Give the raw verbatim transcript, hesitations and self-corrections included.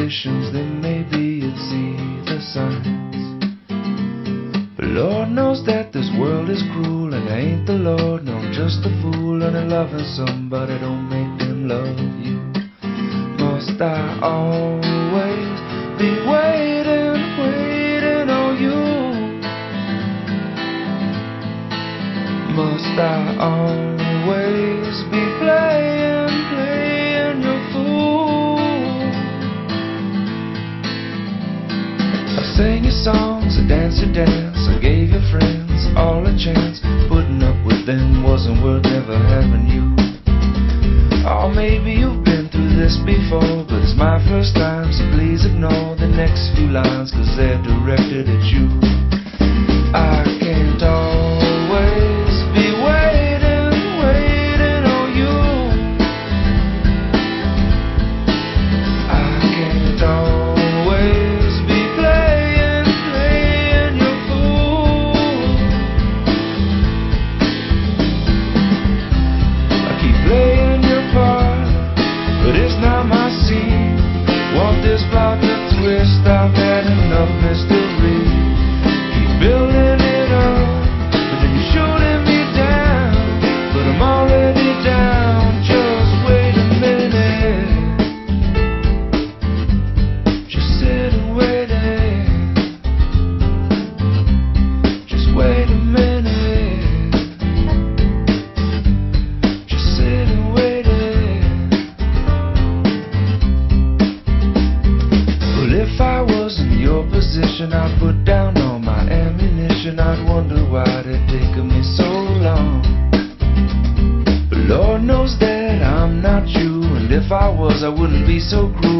conditions, then maybe you'd see the signs. But Lord knows that this world is cruel, and I ain't the Lord, no, I'm just a fool. And loving somebody don't make them love you. Must I always be waiting, waiting on you? Must I always be playing, playing your fool? I sang your songs, I danced your dance, I gave your friends all a chance. Putting up with them wasn't worth never having you. Or maybe you've been through this before, but it's my first time, so please ignore the next few lines, cause they're directed at you. I can't always be waiting, waiting on you. I can't always be playing, playing your fool. I keep playing your part, but it's not my scene. Want this plot to twist, I've had enough mystery. Keep building it up, but then you're shooting me down. But I'm already down, just wait a minute. Just sit and wait it. Just wait a minute. Just sit and wait it. Well, if I was in your position, I'd put down all my ammunition. I'd wonder why'd it take me so long. But Lord knows that I'm not you, and if I was, I wouldn't be so cruel.